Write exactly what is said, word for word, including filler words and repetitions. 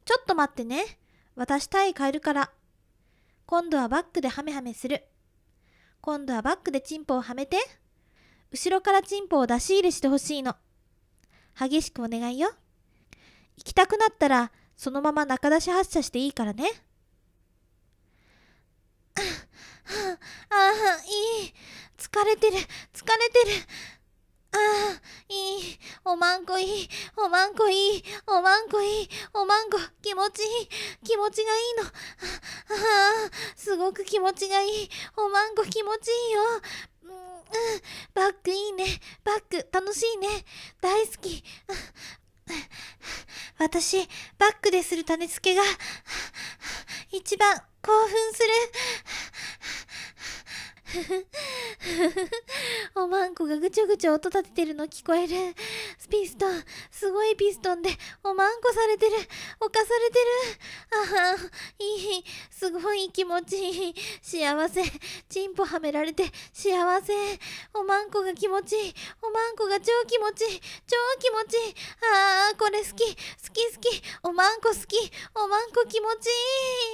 ちょっと待ってね。私体位変えるから。今度はバックでハメハメする。今度はバックでチンポをはめて。後ろからチンポを出し入れしてほしいの。激しくお願いよ。行きたくなったらそのまま中出し発射していいからね。ああ、いい。疲れてる、疲れてる。ああ、いい。おまんこいい。おまんこいい。おまんこいい。おまんこ気持ちいい。気持ちがいいの。ああ、すごく気持ちがいい。おまんこ気持ちいいよ。うん、うん、バックいいね。バック楽しいね。大好き。私、バックでする種付けが一番興奮する。おまんこがぐちょぐちょ音立ててるの聞こえる。ピストン、すごいピストンでおまんこされてる。犯されてる。ああ、いい。すごい気持ちいい。幸せ。チンポはめられて幸せ。おまんこが気持ちいい。おまんこが超気持ちいい。超気持ちいい。ああ、これ好き。好き好き。おまんこ好き。おまんこ気持ちいい。